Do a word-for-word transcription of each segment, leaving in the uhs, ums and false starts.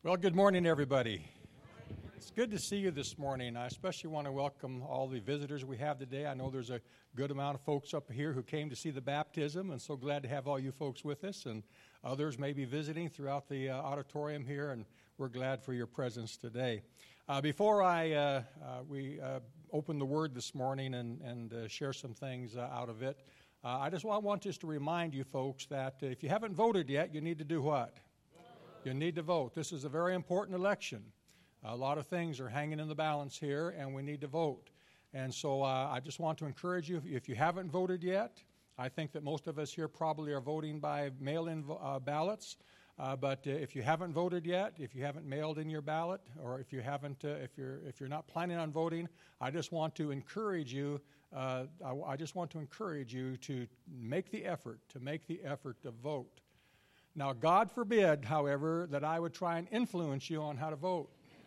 Well, good morning, everybody. It's good to see you this morning. I especially want to welcome all the visitors we have today. I know there's a good amount of folks up here who came to see the baptism, and so glad to have all you folks with us. And others may be visiting throughout the uh, auditorium here, and we're glad for your presence today. Uh, before I uh, uh, we uh, open the Word this morning and, and uh, share some things uh, out of it, uh, I just want, want just to remind you folks that uh, if you haven't voted yet, you need to do what? You need to vote. This is a very important election. A lot of things are hanging in the balance here, and we need to vote. And so uh, I just want to encourage you, if you haven't voted yet, I think that most of us here probably are voting by mail-in uh, ballots. Uh, but uh, if you haven't voted yet, if you haven't mailed in your ballot, or if you haven't, uh, if you're if you're not planning on voting, I just want to encourage you. Uh, I, I just want to encourage you to make the effort, to make the effort to vote. Now, God forbid, however, that I would try and influence you on how to vote.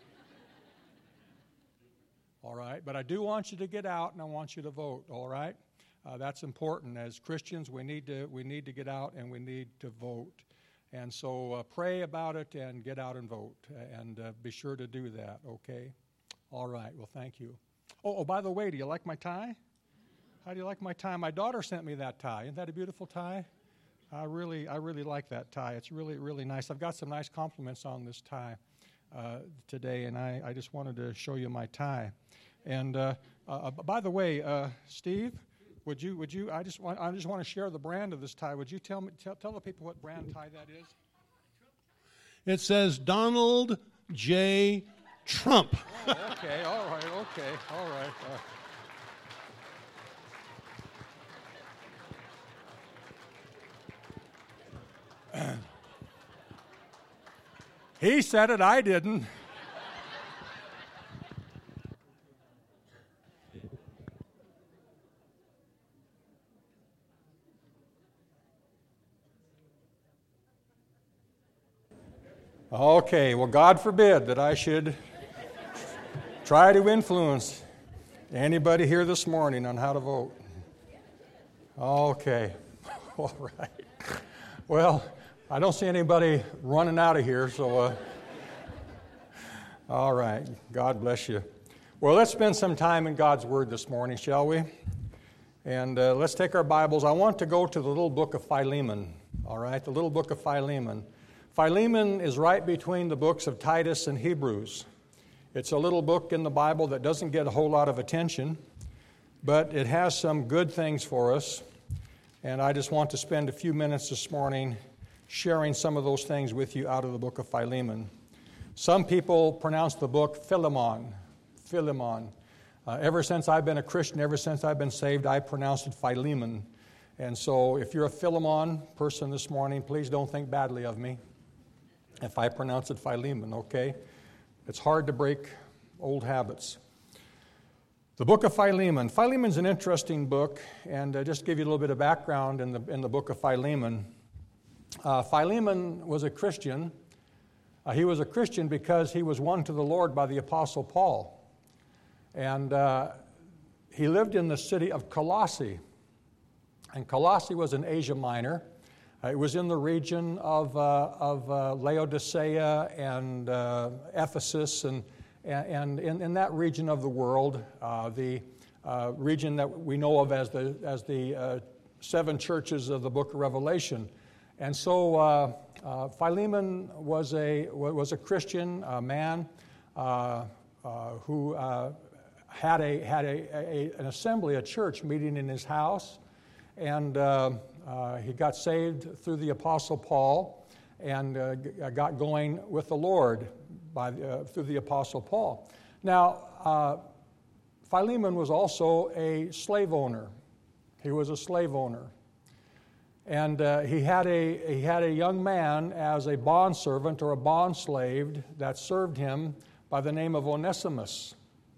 All right? But I do want you to get out, and I want you to vote, all right? Uh, that's important. As Christians, we need to we need to get out, and we need to vote. And so uh, pray about it and get out and vote, and uh, be sure to do that, okay? All right. Well, thank you. Oh, oh, by the way, do you like my tie? How do you like my tie? My daughter sent me that tie. Isn't that a beautiful tie? I really, I really like that tie. It's really, really nice. I've got some nice compliments on this tie uh, today, and I, I just wanted to show you my tie. And uh, uh, by the way, uh, Steve, would you, would you? I just want, I just want to share the brand of this tie. Would you tell me, tell, tell the people what brand tie that is? It says Donald J. Trump. Oh, okay. All right. Okay. All right. Uh, He said it, I didn't. Okay, well, God forbid that I should try to influence anybody here this morning on how to vote. Okay, all right. Well, I don't see anybody running out of here, so uh, all right. God bless you. Well, let's spend some time in God's Word this morning, shall we? And uh, let's take our Bibles. I want to go to the little book of Philemon, all right? The little book of Philemon. Philemon is right between the books of Titus and Hebrews. It's a little book in the Bible that doesn't get a whole lot of attention, but it has some good things for us. And I just want to spend a few minutes this morning sharing some of those things with you out of the book of Philemon. Some people pronounce the book Philemon. Philemon. Uh, ever since I've been a Christian, ever since I've been saved, I pronounced it Philemon. And so if you're a Philemon person this morning, please don't think badly of me if I pronounce it Philemon, okay? It's hard to break old habits. The book of Philemon. Philemon's an interesting book, and uh, just to give you a little bit of background in the in the book of Philemon. Uh, Philemon was a Christian. Uh, he was a Christian because he was won to the Lord by the Apostle Paul. And uh, he lived in the city of Colossae. And Colossae was in Asia Minor. Uh, it was in the region of, uh, of uh, Laodicea and uh, Ephesus, and, and in, in that region of the world, uh, the uh, region that we know of as the, as the uh, seven churches of the book of Revelation. And so uh, uh, Philemon was a was a Christian uh, man uh, uh, who uh, had a had a, a an assembly, a church meeting in his house, and uh, uh, he got saved through the Apostle Paul, and uh, got going with the Lord by uh, through the Apostle Paul. Now, uh, Philemon was also a slave owner. He was a slave owner. And uh, he had a he had a young man as a bondservant or a bondslave that served him by the name of Onesimus.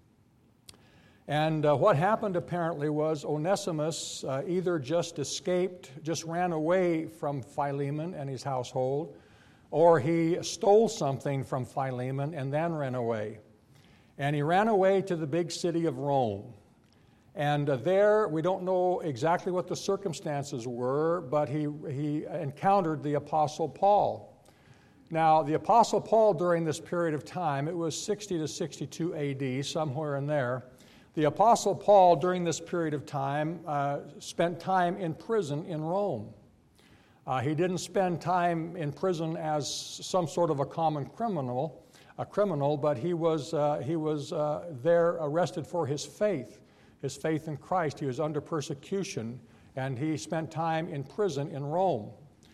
And uh, what happened apparently was Onesimus uh, either just escaped, just ran away from Philemon and his household, or he stole something from Philemon and then ran away. And he ran away to the big city of Rome. And uh, there, we don't know exactly what the circumstances were, but he, he encountered the Apostle Paul. Now, the Apostle Paul, during this period of time, it was sixty to sixty-two A D, somewhere in there. The Apostle Paul, during this period of time, uh, spent time in prison in Rome. Uh, he didn't spend time in prison as some sort of a common criminal, a criminal, but he was uh, he was uh, there arrested for his faith, his faith in Christ. He was under persecution, and he spent time in prison in Rome.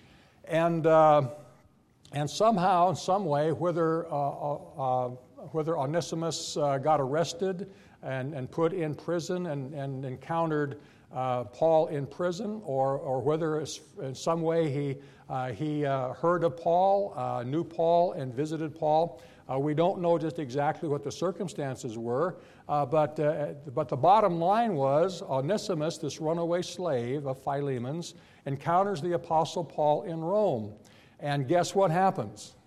And uh, and somehow, in some way, whether uh, uh, whether Onesimus uh, got arrested and, and put in prison and, and encountered uh, Paul in prison, or or whether in some way he uh, he uh, heard of Paul, uh, knew Paul, and visited Paul. Uh, we don't know just exactly what the circumstances were, uh, but uh, but the bottom line was Onesimus, this runaway slave of Philemon's, encounters the Apostle Paul in Rome. And guess what happens?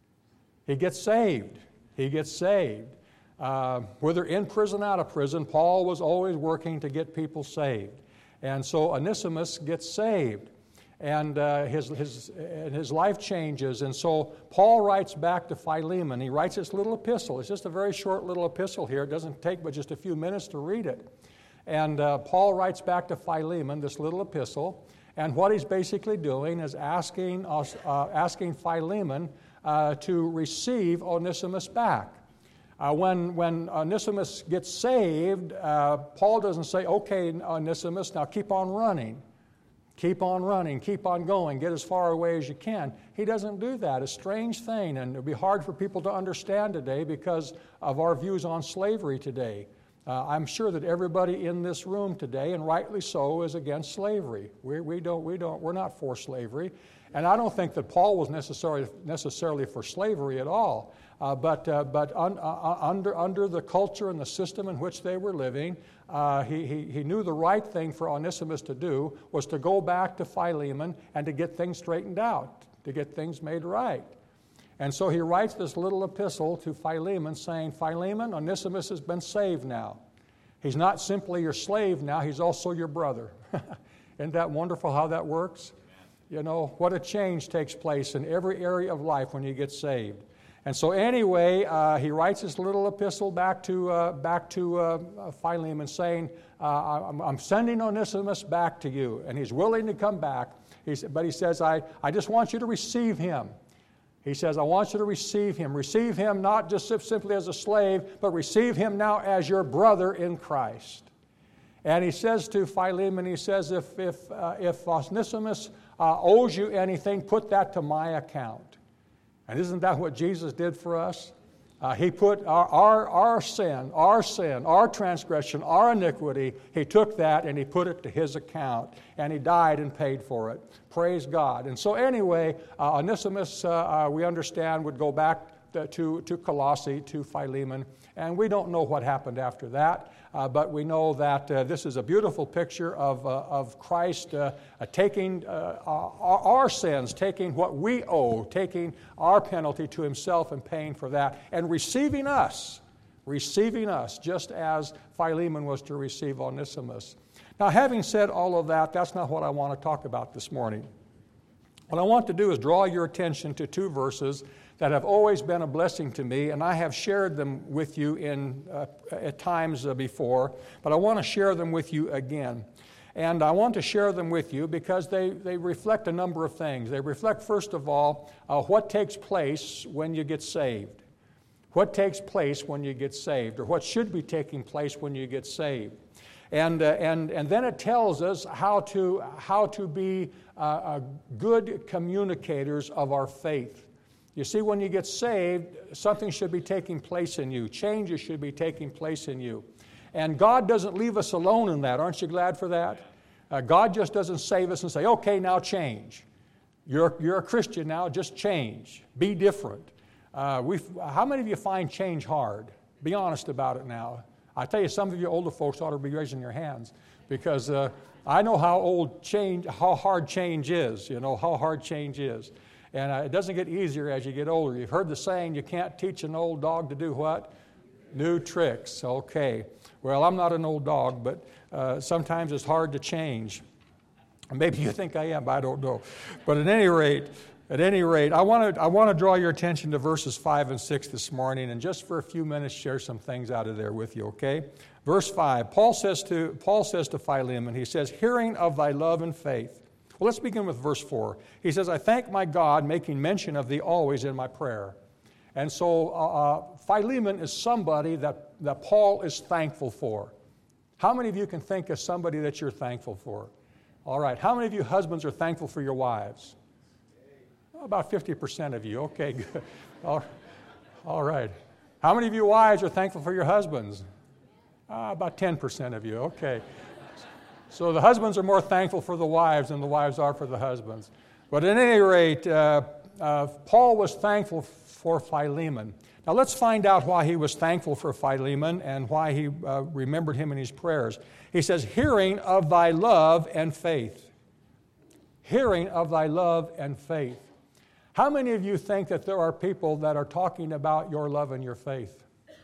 He gets saved. He gets saved. Uh, whether in prison, out of prison, Paul was always working to get people saved. And so Onesimus gets saved. And uh, his, his, and his life changes. And so Paul writes back to Philemon. He writes this little epistle. It's just a very short little epistle here. It doesn't take but just a few minutes to read it. And uh, Paul writes back to Philemon this little epistle. And what he's basically doing is asking us, uh, asking Philemon uh, to receive Onesimus back. Uh, when, when Onesimus gets saved, uh, Paul doesn't say, okay, Onesimus, now keep on running. Keep on running, keep on going, get as far away as you can. He doesn't do that. A strange thing, and it would be hard for people to understand today because of our views on slavery today. Uh, I'm sure that everybody in this room today, and rightly so, is against slavery. We, we don't, we don't, we're not for slavery. And I don't think that Paul was necessarily, necessarily for slavery at all. Uh, but uh, but un, uh, under, under the culture and the system in which they were living, uh, he, he, he knew the right thing for Onesimus to do was to go back to Philemon and to get things straightened out, to get things made right. And so he writes this little epistle to Philemon saying, Philemon, Onesimus has been saved now. He's not simply your slave now, he's also your brother. Isn't that wonderful how that works? You know, what a change takes place in every area of life when you get saved. And so anyway, uh, he writes this little epistle back to uh, back to uh, Philemon saying, uh, I'm, I'm sending Onesimus back to you. And he's willing to come back. He's, but he says, I, I just want you to receive him. He says, I want you to receive him. Receive him not just simply as a slave, but receive him now as your brother in Christ. And he says to Philemon, he says, if, if, uh, if Onesimus uh, owes you anything, put that to my account. And isn't that what Jesus did for us? Uh, he put our, our, our sin, our sin, our transgression, our iniquity, he took that and he put it to his account. And he died and paid for it. Praise God. And so anyway, uh, Onesimus, uh, uh, we understand, would go back to, to, to Colossae, to Philemon. And we don't know what happened after that. Uh, but we know that uh, this is a beautiful picture of, uh, of Christ uh, uh, taking uh, our, our sins, taking what we owe, taking our penalty to himself and paying for that, and receiving us, receiving us, just as Philemon was to receive Onesimus. Now, having said all of that, that's not what I want to talk about this morning. What I want to do is draw your attention to two verses that have always been a blessing to me, and I have shared them with you in uh, at times uh, before, but I want to share them with you again. And I want to share them with you because they, they reflect a number of things. They reflect, first of all, uh, what takes place when you get saved. What takes place when you get saved, or what should be taking place when you get saved. And, uh, and, and then it tells us how to, how to be uh, uh, good communicators of our faith. You see, when you get saved, something should be taking place in you. Changes should be taking place in you. And God doesn't leave us alone in that. Aren't you glad for that? Uh, God just doesn't save us and say, okay, now change. You're, you're a Christian now, just change. Be different. Uh, we, how many of you find change hard? Be honest about it now. I tell you, some of you older folks ought to be raising your hands because uh, I know how old change, how hard change is, you know, how hard change is. And uh, it doesn't get easier as you get older. You've heard the saying, you can't teach an old dog to do what? New tricks. Okay. Well, I'm not an old dog, but uh, sometimes it's hard to change. Maybe you think I am, but I don't know. But at any rate, At any rate, I want to I want to draw your attention to verses five and six this morning, and just for a few minutes share some things out of there with you, okay? Verse five, Paul says to Paul says to Philemon, he says, hearing of thy love and faith. Well, let's begin with verse four. He says, I thank my God, making mention of thee always in my prayer. And so uh, Philemon is somebody that, that Paul is thankful for. How many of you can think of somebody that you're thankful for? All right. How many of you husbands are thankful for your wives? About fifty percent of you. Okay, good. All, all right. How many of you wives are thankful for your husbands? Uh, about ten percent of you. Okay. So the husbands are more thankful for the wives than the wives are for the husbands. But at any rate, uh, uh, Paul was thankful for Philemon. Now let's find out why he was thankful for Philemon and why he uh, remembered him in his prayers. He says, hearing of thy love and faith. Hearing of thy love and faith. How many of you think that there are people that are talking about your love and your faith?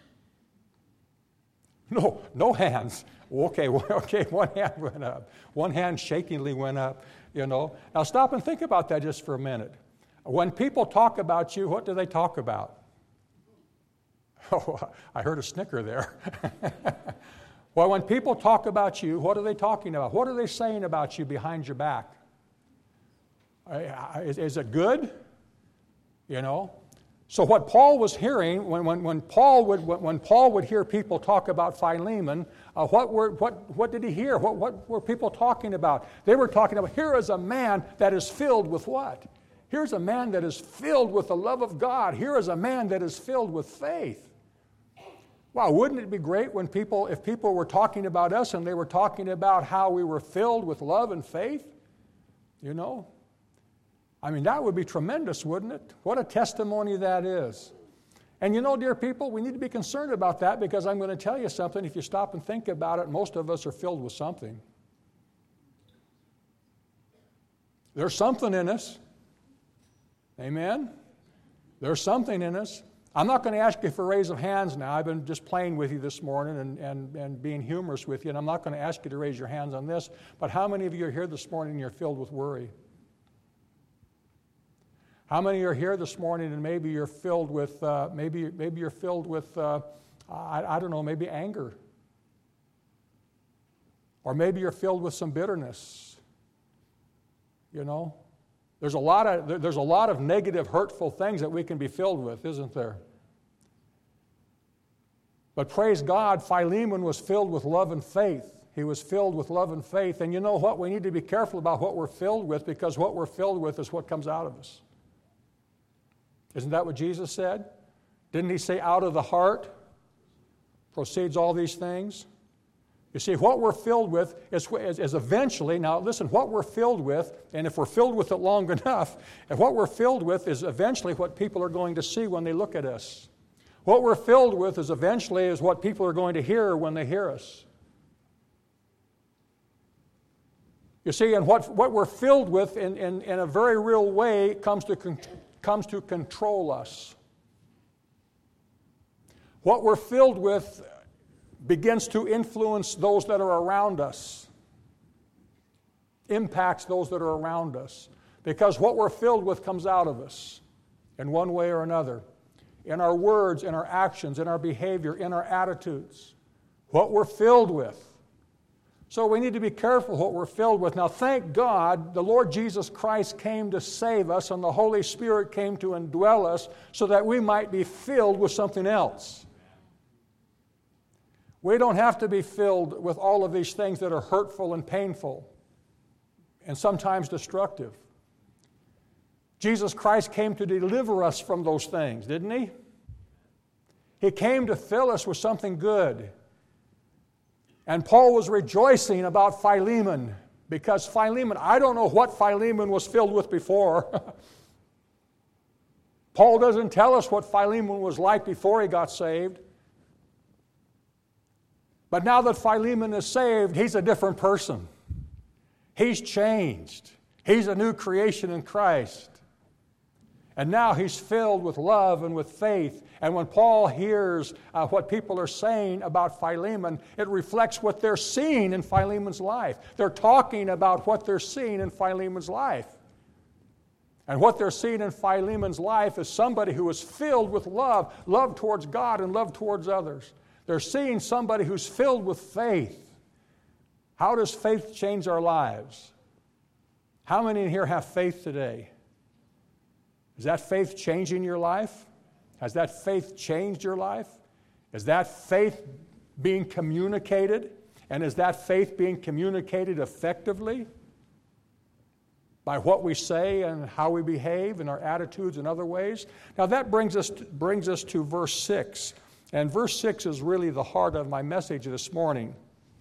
No, no hands. Okay, okay, one hand went up. One hand shakingly went up, you know. Now stop and think about that just for a minute. When people talk about you, what do they talk about? Oh, I heard a snicker there. Well, when people talk about you, what are they talking about? What are they saying about you behind your back? Is, is it good? You know? So what Paul was hearing, when, when, when, Paul, would, when, when Paul would hear people talk about Philemon, uh, what, were, what, what did he hear? What, what were people talking about? They were talking about, here is a man that is filled with what? Here's a man that is filled with the love of God. Here is a man that is filled with faith. Wow, wouldn't it be great when people, if people were talking about us and they were talking about how we were filled with love and faith? You know? I mean, that would be tremendous, wouldn't it? What a testimony that is. And you know, dear people, we need to be concerned about that because I'm going to tell you something. If you stop and think about it, most of us are filled with something. There's something in us. Amen? There's something in us. I'm not going to ask you for a raise of hands now. I've been just playing with you this morning and, and, and being humorous with you, and I'm not going to ask you to raise your hands on this, but how many of you are here this morning and you're filled with worry? How many are here this morning and maybe you're filled with, uh, maybe, maybe you're filled with, uh, I, I don't know, maybe anger? Or maybe you're filled with some bitterness. You know? There's a lot of, there's a lot of negative, hurtful things that we can be filled with, isn't there? But praise God, Philemon was filled with love and faith. He was filled with love and faith. And you know what? We need to be careful about what we're filled with because what we're filled with is what comes out of us. Isn't that what Jesus said? Didn't he say, out of the heart proceeds all these things? You see, what we're filled with is, is, is eventually, now listen, what we're filled with, and if we're filled with it long enough, and what we're filled with is eventually what people are going to see when they look at us. What we're filled with is eventually is what people are going to hear when they hear us. You see, and what, what we're filled with in, in, in a very real way comes to con- comes to control us. What we're filled with begins to influence those that are around us, impacts those that are around us, because what we're filled with comes out of us in one way or another, in our words, in our actions, in our behavior, in our attitudes, what we're filled with. So we need to be careful what we're filled with. Now, thank God, the Lord Jesus Christ came to save us, and the Holy Spirit came to indwell us so that we might be filled with something else. We don't have to be filled with all of these things that are hurtful and painful and sometimes destructive. Jesus Christ came to deliver us from those things, didn't he? He came to fill us with something good. And Paul was rejoicing about Philemon because Philemon, I don't know what Philemon was filled with before. Paul doesn't tell us what Philemon was like before he got saved. But now that Philemon is saved, he's a different person. He's changed. He's a new creation in Christ. And now he's filled with love and with faith. And when Paul hears uh, what people are saying about Philemon, it reflects what they're seeing in Philemon's life. They're talking about what they're seeing in Philemon's life. And what they're seeing in Philemon's life is somebody who is filled with love, love towards God and love towards others. They're seeing somebody who's filled with faith. How does faith change our lives? How many in here have faith today? Is that faith changing your life? Has that faith changed your life? Is that faith being communicated? And is that faith being communicated effectively? By what we say and how we behave and our attitudes and other ways. Now that brings us to, brings us to verse six. And verse six is really the heart of my message this morning.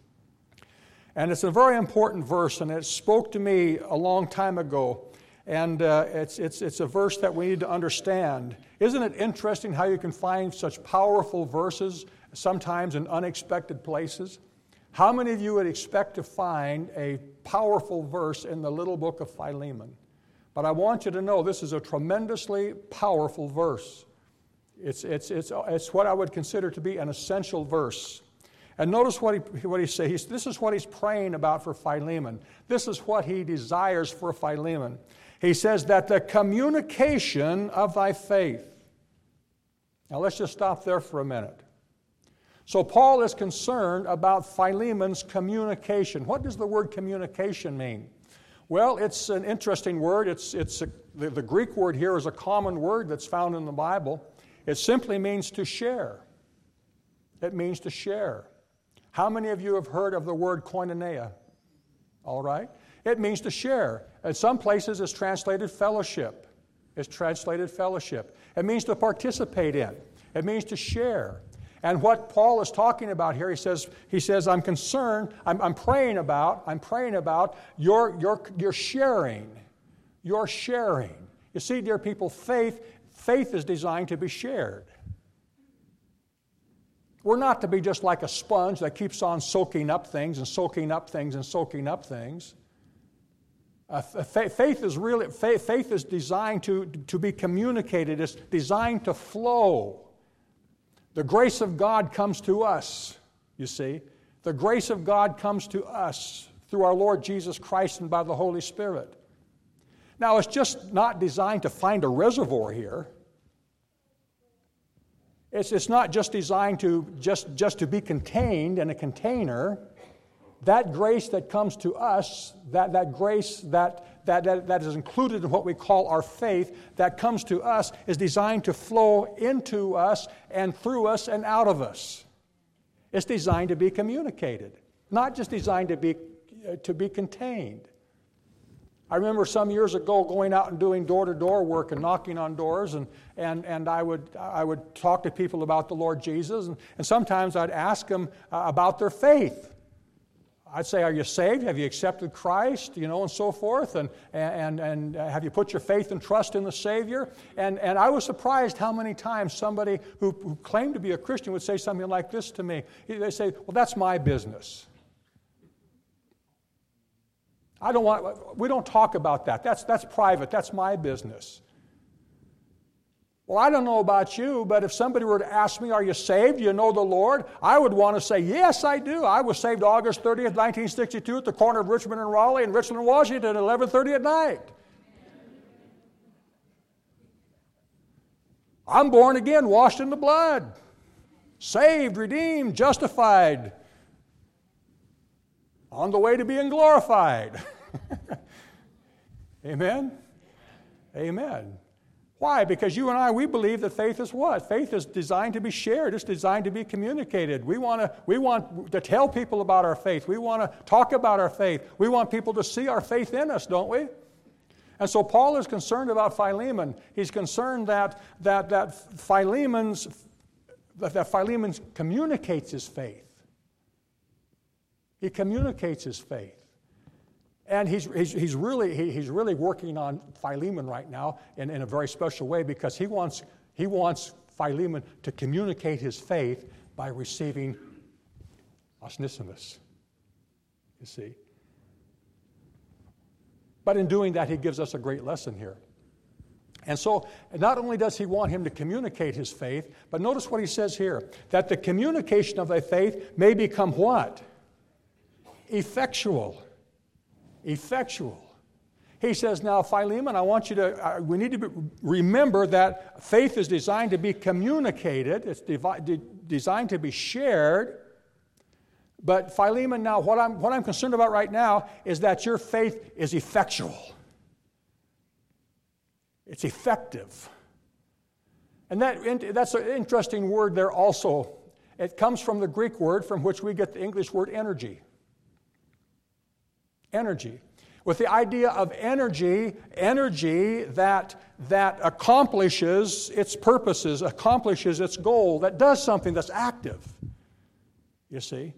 And it's a very important verse, and it spoke to me a long time ago. And uh, it's, it's, it's a verse that we need to understand. Isn't it interesting how you can find such powerful verses sometimes in unexpected places? How many of you would expect to find a powerful verse in the little book of Philemon? But I want you to know this is a tremendously powerful verse. It's, it's, it's, it's what I would consider to be an essential verse. And notice what he, what he says. This is what he's praying about for Philemon. This is what he desires for Philemon. He says that the communication of thy faith. Now let's just stop there for a minute. So Paul is concerned about Philemon's communication. What does the word communication mean? Well, it's an interesting word. It's, it's a, the, the Greek word here is a common word that's found in the Bible. It simply means to share. It means to share. How many of you have heard of the word koinonia? All right. It means to share. In some places it's translated fellowship. It's translated fellowship. It means to participate in. It means to share. And what Paul is talking about here, he says, he says, I'm concerned, I'm, I'm praying about, I'm praying about your, your, your sharing. Your sharing. You see, dear people, faith, faith is designed to be shared. We're not to be just like a sponge that keeps on soaking up things and soaking up things and soaking up things. Uh, faith is really faith, faith is designed to, to be communicated. It's designed to flow. The grace of God comes to us, you see. The grace of God comes to us through our Lord Jesus Christ and by the Holy Spirit. Now, it's just not designed to find a reservoir here. It's, it's not just designed to just, just to be contained in a container. That grace that comes to us, that, that grace that, that, that, that is included in what we call our faith, that comes to us, is designed to flow into us and through us and out of us. It's designed to be communicated, not just designed to be, uh, to be contained. I remember some years ago going out and doing door-to-door work and knocking on doors, and, and, and I would I would talk to people about the Lord Jesus, and, and sometimes I'd ask them uh, about their faith. I'd say, are you saved? Have you accepted Christ? You know, and so forth. And, and, and have you put your faith and trust in the Savior? And, and I was surprised how many times somebody who, who claimed to be a Christian would say something like this to me. They say, well, that's my business. I don't want, we don't talk about that. That's, that's private. That's my business. Well, I don't know about you, but if somebody were to ask me, are you saved? Do you know the Lord? I would want to say, yes, I do. I was saved August thirtieth, nineteen sixty-two at the corner of Richmond and Raleigh in Richland, Washington at eleven thirty at night. I'm born again, washed in the blood. Saved, redeemed, justified. On the way to being glorified. Amen? Amen. Why? Because you and I, we believe that faith is what? Faith is designed to be shared. It's designed to be communicated. We want to, we want to tell people about our faith. We want to talk about our faith. We want people to see our faith in us, don't we? And so Paul is concerned about Philemon. He's concerned that, that, that, Philemon's, that, that Philemon communicates his faith. He communicates his faith. And he's, he's, he's, really, he, he's really working on Philemon right now in, in a very special way because he wants, he wants Philemon to communicate his faith by receiving Onesimus, you see. But in doing that, he gives us a great lesson here. And so not only does he want him to communicate his faith, but notice what he says here, that the communication of thy faith may become what? Effectual. Effectual. He says, now, Philemon, I want you to, uh, we need to be, remember that faith is designed to be communicated. It's devi- de- designed to be shared. But Philemon, now, what I'm, what I'm concerned about right now is that your faith is effectual. It's effective. And that, that's an interesting word there also. It comes from the Greek word from which we get the English word energy. Energy. With the idea of energy, energy that, that accomplishes its purposes, accomplishes its goal, that does something that's active. You see?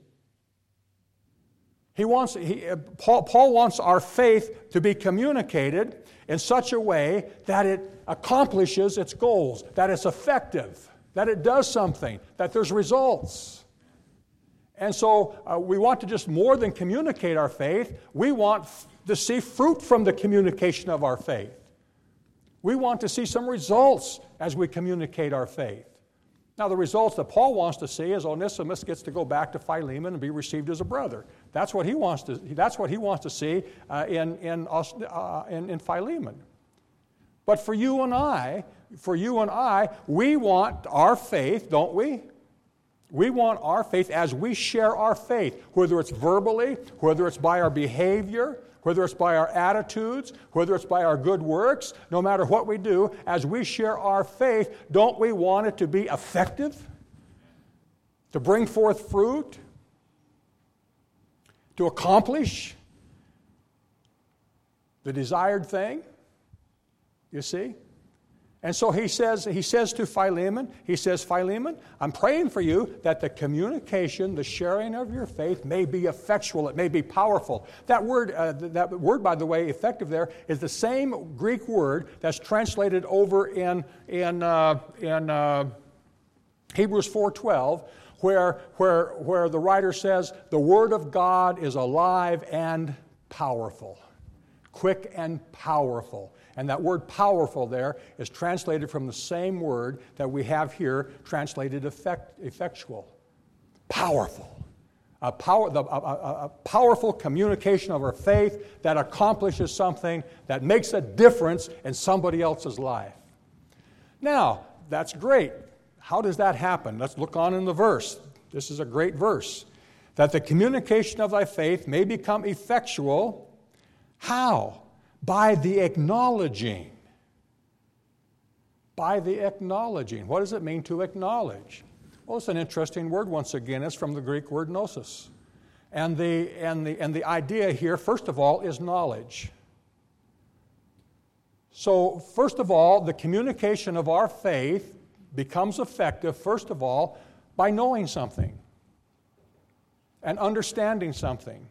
He wants, he, Paul, Paul wants our faith to be communicated in such a way that it accomplishes its goals, that it's effective, that it does something, that there's results. And so uh, we want to just more than communicate our faith, we want f- to see fruit from the communication of our faith. We want to see some results as we communicate our faith. Now, the results that Paul wants to see is Onesimus gets to go back to Philemon and be received as a brother. That's what he wants to. That's what he wants to see uh, in in, uh, in in Philemon. But for you and I, for you and I, we want our faith, don't we? We want our faith as we share our faith, whether it's verbally, whether it's by our behavior, whether it's by our attitudes, whether it's by our good works, no matter what we do, as we share our faith, don't we want it to be effective? To bring forth fruit? To accomplish the desired thing? You see? And so he says, he says to Philemon, he says, Philemon, I'm praying for you that the communication, the sharing of your faith may be effectual, it may be powerful. That word, uh, that word, by the way, effective there, is the same Greek word that's translated over in, in, uh, in uh, Hebrews four twelve, where, where, where the writer says, the word of God is alive and powerful, quick and powerful. And that word powerful there is translated from the same word that we have here translated effect, effectual. Powerful. A, power, the, a, a, a powerful communication of our faith that accomplishes something that makes a difference in somebody else's life. Now, that's great. How does that happen? Let's look on in the verse. This is a great verse. That the communication of thy faith may become effectual. How? By the acknowledging. By the acknowledging. What does it mean to acknowledge? Well, it's an interesting word once again. It's from the Greek word gnosis. And the, and the, and the idea here, first of all, is knowledge. So, first of all, the communication of our faith becomes effective, first of all, by knowing something and understanding something.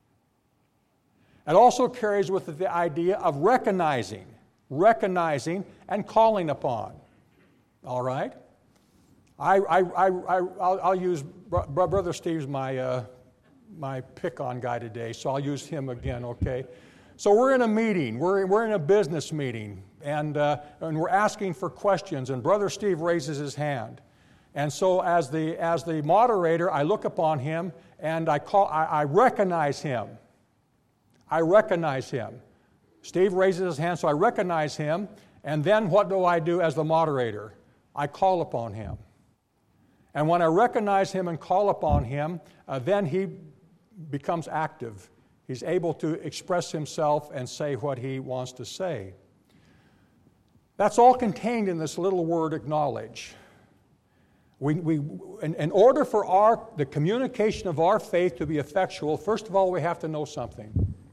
It also carries with it the idea of recognizing, recognizing and calling upon. All right? I, I, I, I, I'll, I'll use, Brother Steve's my, uh, my pick-on guy today, so I'll use him again, okay? So we're in a meeting, we're, we're in a business meeting, and, uh, and we're asking for questions, and Brother Steve raises his hand. And so as the, as the moderator, I look upon him, and I, call, I, I recognize him. I recognize him. Steve raises his hand, so I recognize him, and then what do I do as the moderator? I call upon him. And when I recognize him and call upon him, uh, then he becomes active. He's able to express himself and say what he wants to say. That's all contained in this little word, acknowledge. We, we, in, in order for our, the communication of our faith to be effectual, first of all, we have to know something.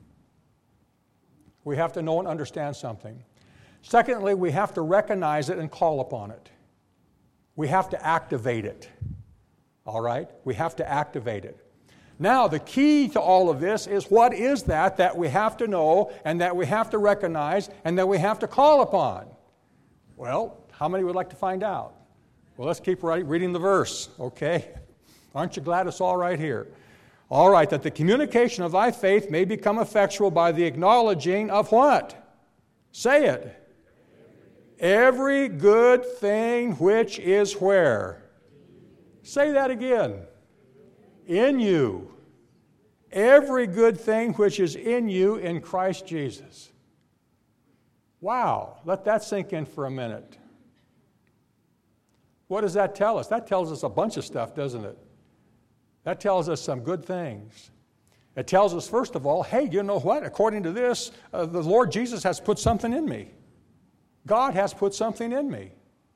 We have to know and understand something. Secondly, we have to recognize it and call upon it. We have to activate it. All right? We have to activate it. Now, the key to all of this is what is that that we have to know and that we have to recognize and that we have to call upon? Well, how many would like to find out? Well, let's keep reading the verse, okay? Aren't you glad it's all right here? All right, that the communication of thy faith may become effectual by the acknowledging of what? Say it. Every good thing which is where? Say that again. In you. Every good thing which is in you in Christ Jesus. Wow, let that sink in for a minute. What does that tell us? That tells us a bunch of stuff, doesn't it? That tells us some good things. It tells us, first of all, hey, you know what? According to this, uh, the Lord Jesus has put something in me. God has put something in me.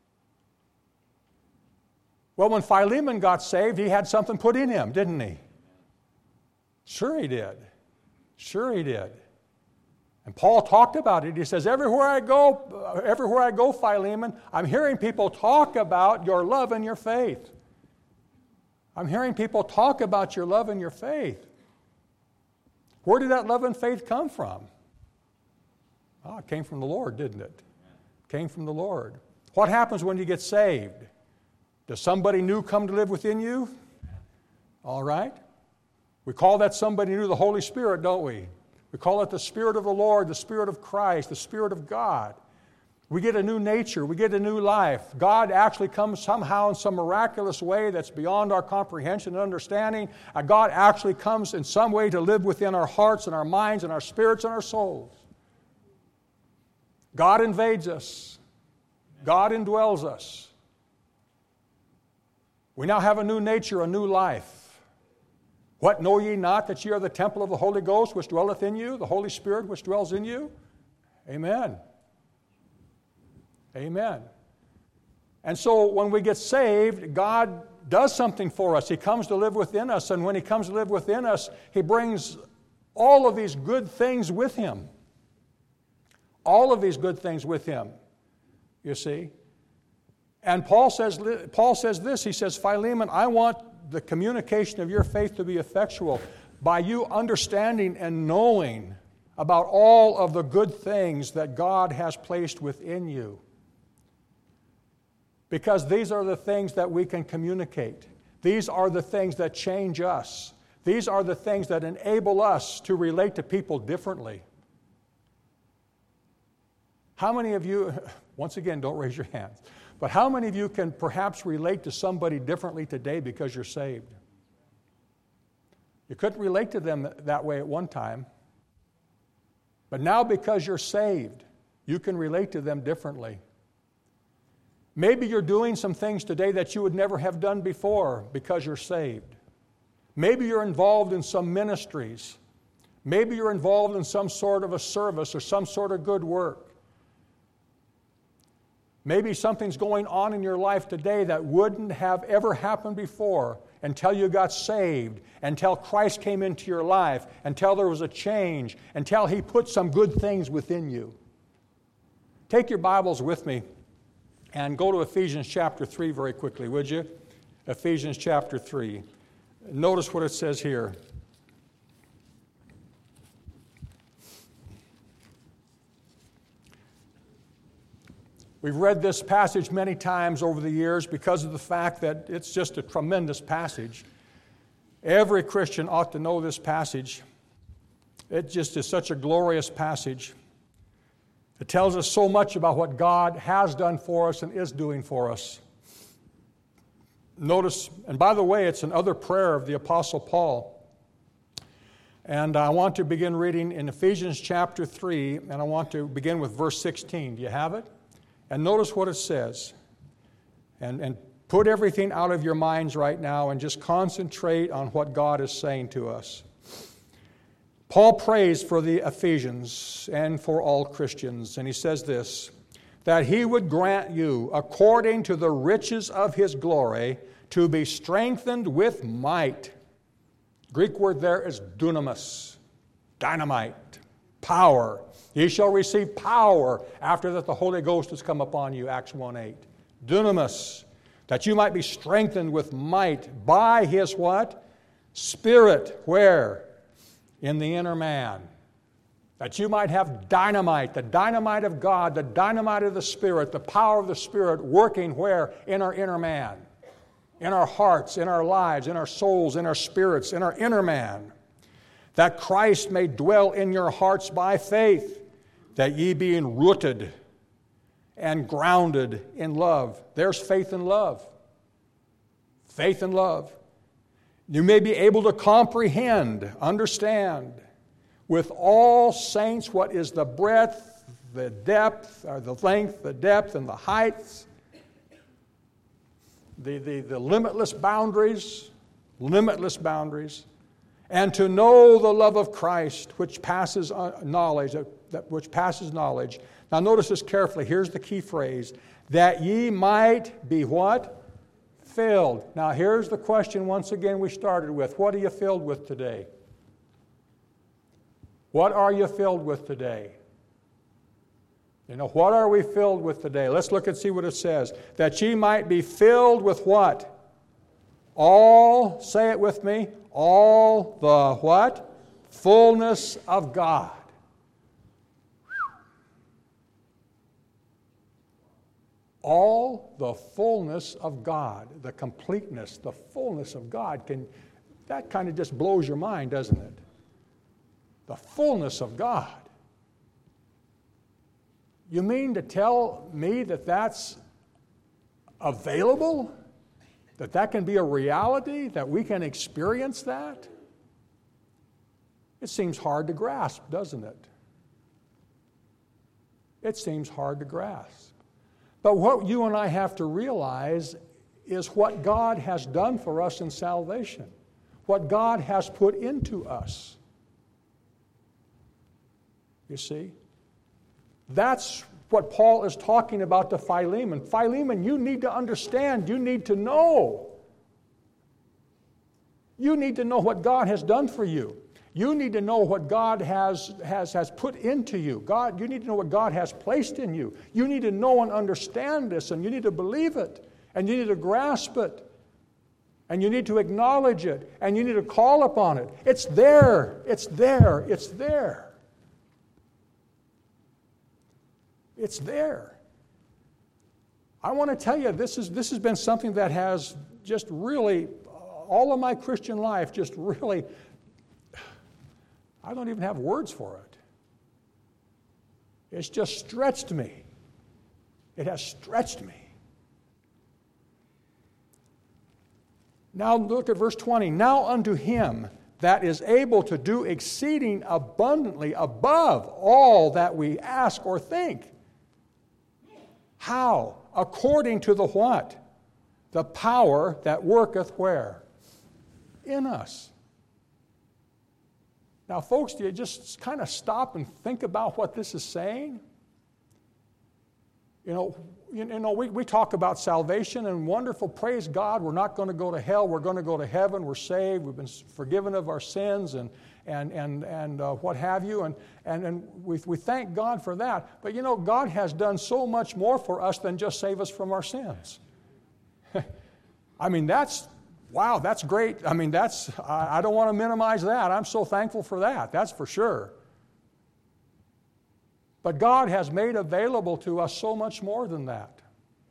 Well, when Philemon got saved, he had something put in him, didn't he? Sure he did. Sure he did. And Paul talked about it. He says, everywhere I go, everywhere I go, Philemon, I'm hearing people talk about your love and your faith. I'm hearing people talk about your love and your faith. Where did that love and faith come from? Oh, it came from the Lord, didn't it? It came from the Lord. What happens when you get saved? Does somebody new come to live within you? All right. We call that somebody new the Holy Spirit, don't we? We call it the Spirit of the Lord, the Spirit of Christ, the Spirit of God. We get a new nature. We get a new life. God actually comes somehow in some miraculous way that's beyond our comprehension and understanding. And God actually comes in some way to live within our hearts and our minds and our spirits and our souls. God invades us. God indwells us. We now have a new nature, a new life. What, know ye not that ye are the temple of the Holy Ghost which dwelleth in you, the Holy Spirit which dwells in you? Amen. Amen. And so when we get saved, God does something for us. He comes to live within us, and when He comes to live within us, He brings all of these good things with Him. All of these good things with Him, you see. And Paul says, Paul says this, he says, Philemon, I want the communication of your faith to be effectual by you understanding and knowing about all of the good things that God has placed within you. Because these are the things that we can communicate. These are the things that change us. These are the things that enable us to relate to people differently. How many of you, once again, don't raise your hands, but how many of you can perhaps relate to somebody differently today because you're saved? You couldn't relate to them that way at one time, but now because you're saved, you can relate to them differently. Maybe you're doing some things today that you would never have done before because you're saved. Maybe you're involved in some ministries. Maybe you're involved in some sort of a service or some sort of good work. Maybe something's going on in your life today that wouldn't have ever happened before until you got saved, until Christ came into your life, until there was a change, until He put some good things within you. Take your Bibles with me and go to Ephesians chapter three very quickly, would you? Ephesians chapter three. Notice what it says here. We've read this passage many times over the years because of the fact that it's just a tremendous passage. Every Christian ought to know this passage. It just is such a glorious passage. It tells us so much about what God has done for us and is doing for us. Notice, and by the way, it's another prayer of the Apostle Paul. And I want to begin reading in Ephesians chapter three, and I want to begin with verse sixteen. Do you have it? And notice what it says. And, and put everything out of your minds right now and just concentrate on what God is saying to us. Paul prays for the Ephesians and for all Christians, and he says this, that He would grant you, according to the riches of His glory, to be strengthened with might. Greek word there is dunamis, dynamite, power. Ye shall receive power after that the Holy Ghost has come upon you, Acts one eight. Dunamis, that you might be strengthened with might by His what? Spirit. Where? In the inner man. That you might have dynamite, the dynamite of God, the dynamite of the Spirit, the power of the Spirit working where? In our inner man. In our hearts, in our lives, in our souls, in our spirits, in our inner man. That Christ may dwell in your hearts by faith, that ye being rooted and grounded in love. There's faith and love. Faith and love. You may be able to comprehend, understand, with all saints what is the breadth, the depth, or the length, the depth, and the heights, the, the, the limitless boundaries, limitless boundaries, and to know the love of Christ, which passes knowledge, that which passes knowledge. Now notice this carefully. Here's the key phrase, that ye might be what? Filled. Now here's the question once again we started with. What are you filled with today? What are you filled with today? You know, what are we filled with today? Let's look and see what it says. That ye might be filled with what? All, say it with me, all the what? Fullness of God. All the fullness of God, the completeness, the fullness of God, can that kind of just blows your mind, doesn't it? The fullness of God. You mean to tell me that that's available? That that can be a reality? That we can experience that? It seems hard to grasp, doesn't it? It seems hard to grasp. But what you and I have to realize is what God has done for us in salvation, what God has put into us. You see? That's what Paul is talking about to Philemon. Philemon, you need to understand, you need to know. You need to know what God has done for you. You need to know what God has, has, has put into you. God, you need to know what God has placed in you. You need to know and understand this, and you need to believe it, and you need to grasp it, and you need to acknowledge it, and you need to call upon it. It's there. It's there. It's there. It's there. I want to tell you, this is this has been something that has just really, all of my Christian life, just really, I don't even have words for it. It's just stretched me. It has stretched me. Now look at verse twenty. Now unto him that is able to do exceeding abundantly above all that we ask or think. How? According to the what? The power that worketh where? In us. Now, folks, do you just kind of stop and think about what this is saying? You know, you know, we, we talk about salvation and wonderful, praise God, we're not going to go to hell, we're going to go to heaven, we're saved, we've been forgiven of our sins and and and and uh, what have you, and and, and we, we thank God for that. But you know, God has done so much more for us than just save us from our sins. I mean, that's, wow, that's great. I mean, that's, I, I don't want to minimize that. I'm so thankful for that, that's for sure. But God has made available to us so much more than that.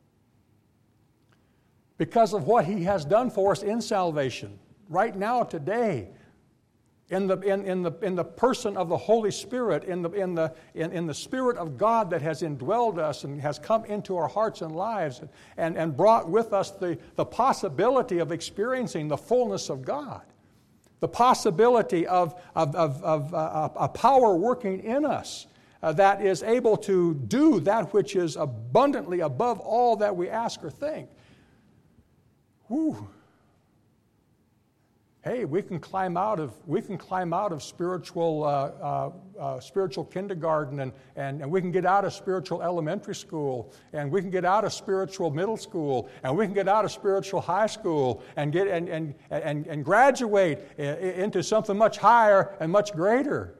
Because of what He has done for us in salvation, right now, today, in the, in, in the, in the person of the Holy Spirit, in the, in, the, in, in the Spirit of God that has indwelled us and has come into our hearts and lives and, and brought with us the, the possibility of experiencing the fullness of God, the possibility of, of, of, of uh, a power working in us uh, that is able to do that which is abundantly above all that we ask or think. Whew. Hey, we can climb out of we can climb out of spiritual uh, uh, uh, spiritual kindergarten, and, and and we can get out of spiritual elementary school, and we can get out of spiritual middle school, and we can get out of spiritual high school, and get and and and, and graduate into something much higher and much greater.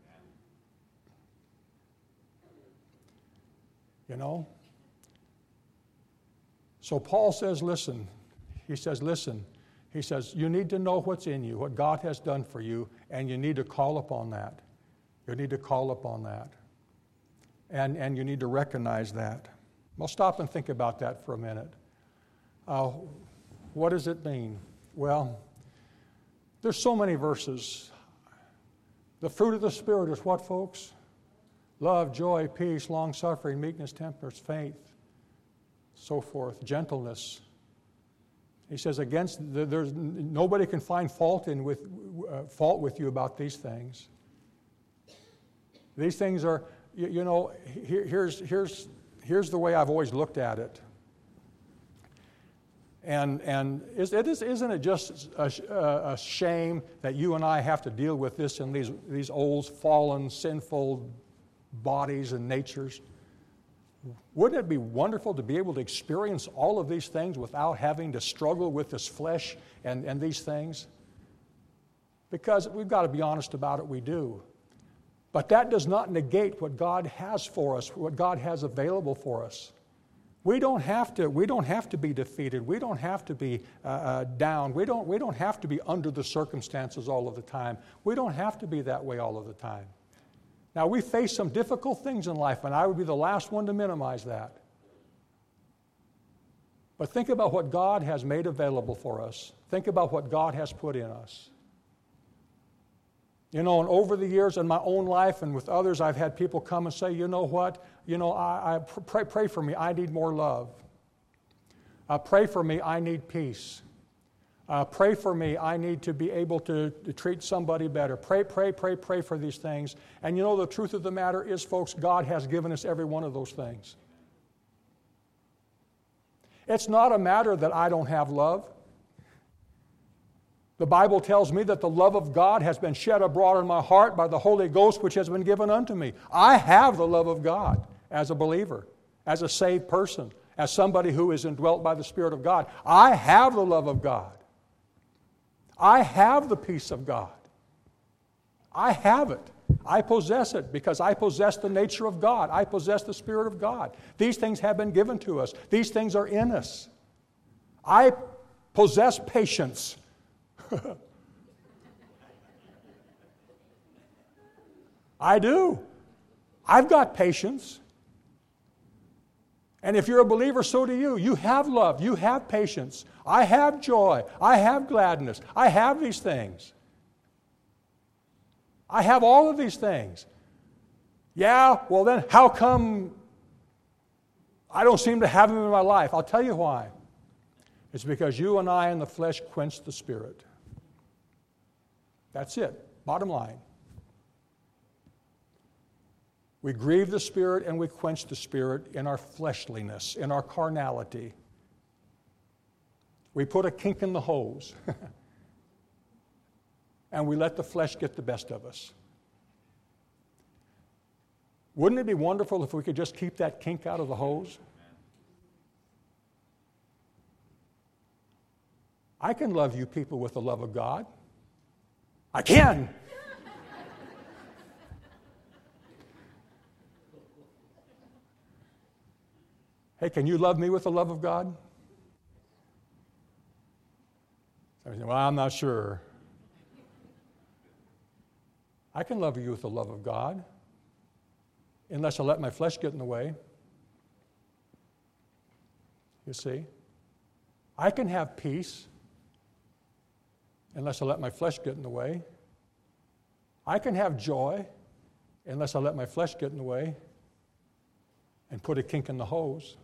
You know. So Paul says, listen. He says, listen. He says, you need to know what's in you, what God has done for you, and you need to call upon that. You need to call upon that. And, and you need to recognize that. Well, stop and think about that for a minute. Uh, what does it mean? Well, there's so many verses. The fruit of the Spirit is what, folks? Love, joy, peace, long-suffering, meekness, temperance, faith, so forth, gentleness. He says, against there's nobody can find fault in with uh, fault with you about these things. These things are you, you know, here, here's, here's, here's the way I've always looked at it. And, and is, it is, isn't it just a, a shame that you and I have to deal with this in these, these old, fallen, sinful bodies and natures? Wouldn't it be wonderful to be able to experience all of these things without having to struggle with this flesh and, and these things? Because we've got to be honest about it, we do. But that does not negate what God has for us, what God has available for us. We don't have to, we don't have to be defeated. We don't have to be uh, uh, down. We don't, we don't have to be under the circumstances all of the time. We don't have to be that way all of the time. Now, we face some difficult things in life, and I would be the last one to minimize that. But think about what God has made available for us. Think about what God has put in us. You know, and over the years in my own life and with others, I've had people come and say, you know what? You know, I, I pray, pray for me. I need more love. Uh, pray for me. I need peace. Uh, pray for me. I need to be able to, to treat somebody better. Pray, pray, pray, pray for these things. And you know, the truth of the matter is, folks, God has given us every one of those things. It's not a matter that I don't have love. The Bible tells me that the love of God has been shed abroad in my heart by the Holy Ghost, which has been given unto me. I have the love of God as a believer, as a saved person, as somebody who is indwelt by the Spirit of God. I have the love of God. I have the peace of God. I have it. I possess it because I possess the nature of God. I possess the Spirit of God. These things have been given to us. These things are in us. I possess patience. I do. I've got patience. And if you're a believer, so do you. You have love. You have patience. I have joy. I have gladness. I have these things. I have all of these things. Yeah, well then how come I don't seem to have them in my life? I'll tell you why. It's because you and I in the flesh quench the Spirit. That's it. Bottom line. We grieve the Spirit and we quench the Spirit in our fleshliness, in our carnality. We put a kink in the hose. And we let the flesh get the best of us. Wouldn't it be wonderful if we could just keep that kink out of the hose? I can love you people with the love of God. I can. Hey, can you love me with the love of God? Somebody said, well, I'm not sure. I can love you with the love of God, unless I let my flesh get in the way. You see? I can have peace, unless I let my flesh get in the way. I can have joy, unless I let my flesh get in the way and put a kink in the hose,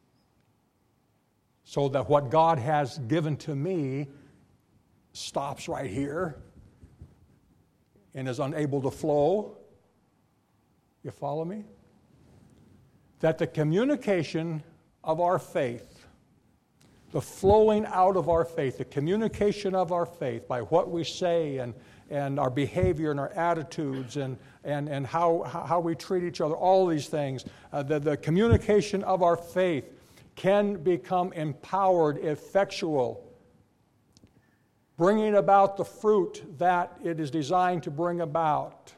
so that what God has given to me stops right here and is unable to flow. You follow me? That the communication of our faith, the flowing out of our faith, the communication of our faith by what we say and, and our behavior and our attitudes and, and, and how, how we treat each other, all these things, uh, the, the communication of our faith can become empowered, effectual, bringing about the fruit that it is designed to bring about.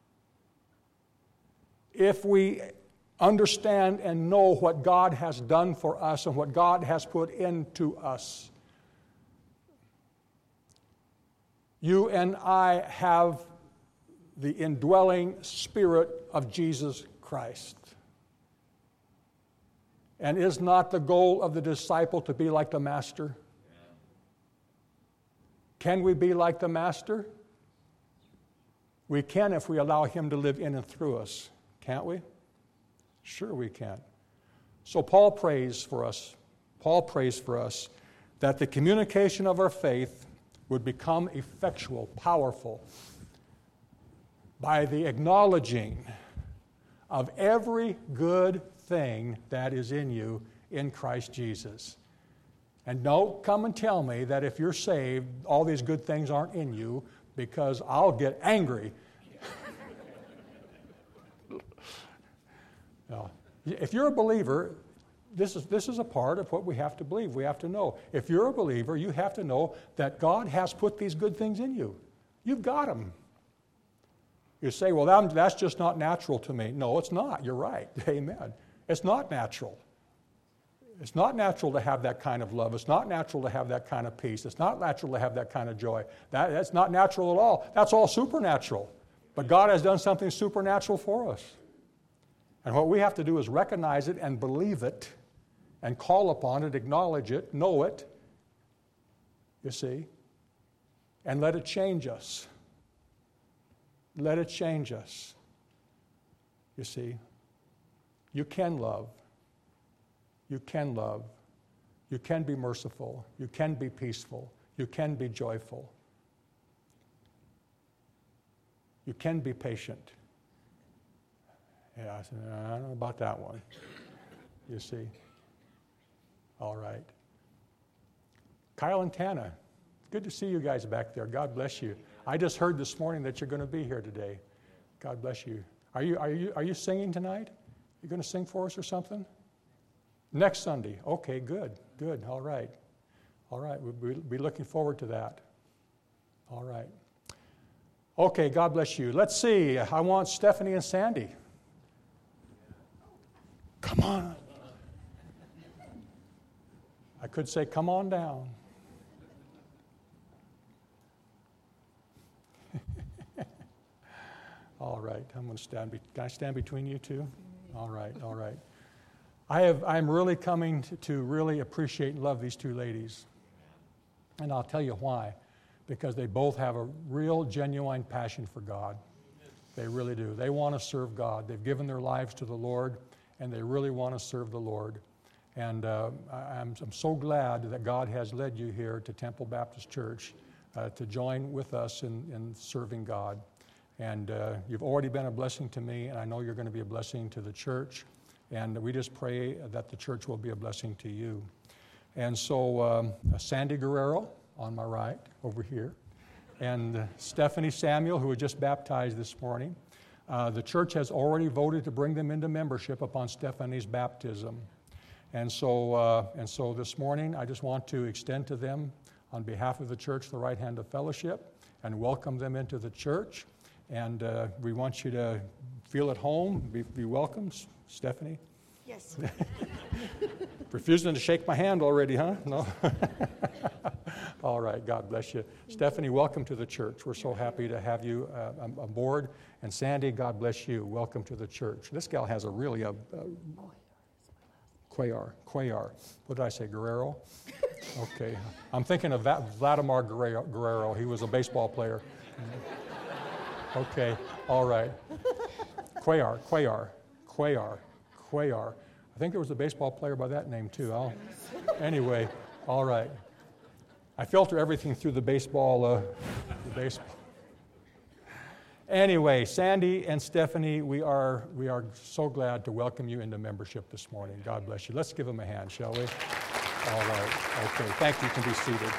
If we understand and know what God has done for us and what God has put into us, you and I have the indwelling Spirit of Jesus Christ. And is not the goal of the disciple to be like the Master? Can we be like the Master? We can if we allow Him to live in and through us, can't we? Sure we can. So Paul prays for us, Paul prays for us that the communication of our faith would become effectual, powerful, by the acknowledging of every good thing that is in you in Christ Jesus. And don't come and tell me that if you're saved, all these good things aren't in you, because I'll get angry. No. If you're a believer, this is, this is a part of what we have to believe. We have to know. If you're a believer, you have to know that God has put these good things in you. You've got them. You say, well, that, that's just not natural to me. No, it's not. You're right. Amen. It's not natural. It's not natural to have that kind of love. It's not natural to have that kind of peace. It's not natural to have that kind of joy. That, that's not natural at all. That's all supernatural. But God has done something supernatural for us. And what we have to do is recognize it and believe it and call upon it, acknowledge it, know it, you see, and let it change us. Let it change us. You see, you can love. You can love. You can be merciful. You can be peaceful. You can be joyful. You can be patient. Yeah, I said, I don't know about that one. You see. All right. Kyle and Tana, good to see you guys back there. God bless you. I just heard this morning that you're going to be here today. God bless you. Are you are you are you singing tonight? You going to sing for us or something? Next Sunday. Okay, good, good. All right. All right. We'll be looking forward to that. All right. Okay, God bless you. Let's see. I want Stephanie and Sandy. Come on. I could say, come on down. All right. I'm going to stand. Be- Can I stand between you two? All right. All right. I have. I'm really coming to, to really appreciate and love these two ladies, and I'll tell you why. Because they both have a real, genuine passion for God. They really do. They want to serve God. They've given their lives to the Lord, and they really want to serve the Lord. And uh, I'm, I'm so glad that God has led you here to Temple Baptist Church uh, to join with us in, in serving God. And uh, you've already been a blessing to me, and I know you're going to be a blessing to the church. And we just pray that the church will be a blessing to you. And so um, Sandy Guerrero, on my right, over here, and uh, Stephanie Samuel, who was just baptized this morning. Uh, the church has already voted to bring them into membership upon Stephanie's baptism. And so, uh, and so this morning, I just want to extend to them, on behalf of the church, the right hand of fellowship, and welcome them into the church. And uh, we want you to feel at home, be, be welcome. Stephanie? Yes. Refusing to shake my hand already, huh? No? All right, God bless you. Stephanie, welcome to the church. We're so happy to have you uh, aboard. And Sandy, God bless you. Welcome to the church. This gal has a really, a, a Cuellar, Cuellar. What did I say, Guerrero? Okay. I'm thinking of that Vladimir Guerrero. Guerrero. He was a baseball player. Okay, all right. Cuellar, Cuellar, Cuellar, Cuellar. I think there was a baseball player by that name too. I'll, anyway, all right. I filter everything through the baseball. Uh, the baseball. Anyway, Sandy and Stephanie, we are we are so glad to welcome you into membership this morning. God bless you. Let's give them a hand, shall we? All right. Okay. Thank you. You can be seated.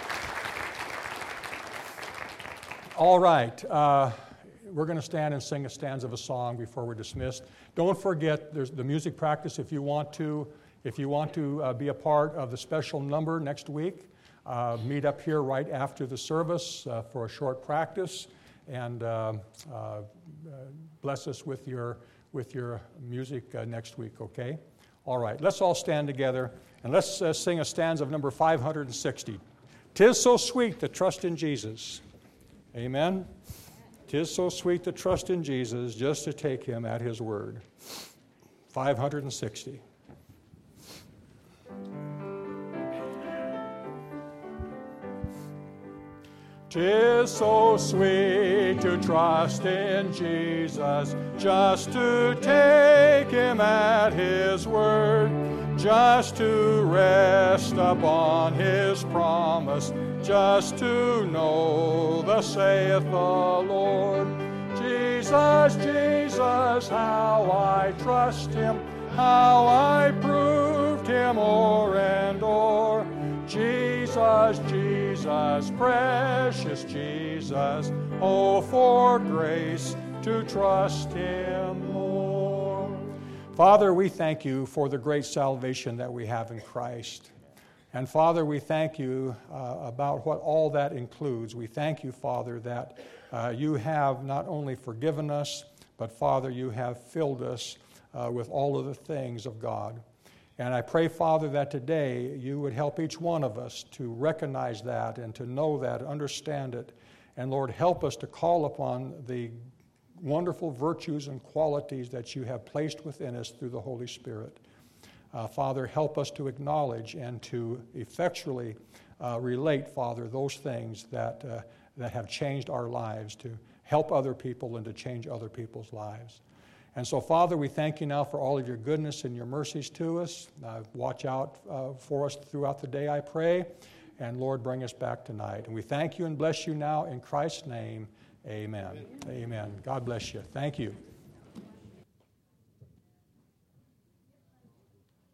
All right. Uh, we're going to stand and sing a stanza of a song before we're dismissed. Don't forget, there's the music practice. If you want to, if you want to uh, be a part of the special number next week, uh, meet up here right after the service uh, for a short practice, and uh, uh, bless us with your with your music uh, next week. Okay. All right. Let's all stand together and let's uh, sing a stanza of number five hundred sixty. 'Tis so sweet to trust in Jesus. Amen. 'Tis so sweet to trust in Jesus, just to take him at his word. five hundred sixty. Tis so sweet to trust in Jesus, just to take him at his word, just to rest upon his promise, just to know thus saith the Lord. Jesus Jesus, Jesus, how I trust him, how I proved him o'er and o'er. Jesus, Jesus, precious Jesus, oh, for grace to trust him more. Father, we thank you for the great salvation that we have in Christ. And Father, we thank you uh, about what all that includes. We thank you, Father, that uh, you have not only forgiven us, but Father, you have filled us uh, with all of the things of God. And I pray, Father, that today you would help each one of us to recognize that and to know that, understand it. And Lord, help us to call upon the wonderful virtues and qualities that you have placed within us through the Holy Spirit. Uh, Father, help us to acknowledge and to effectually uh, relate, Father, those things that, uh, that have changed our lives, to help other people and to change other people's lives. And so, Father, we thank you now for all of your goodness and your mercies to us. Uh, watch out uh, for us throughout the day, I pray. And, Lord, bring us back tonight. And we thank you and bless you now in Christ's name. Amen. Amen. Amen. God bless you. Thank you.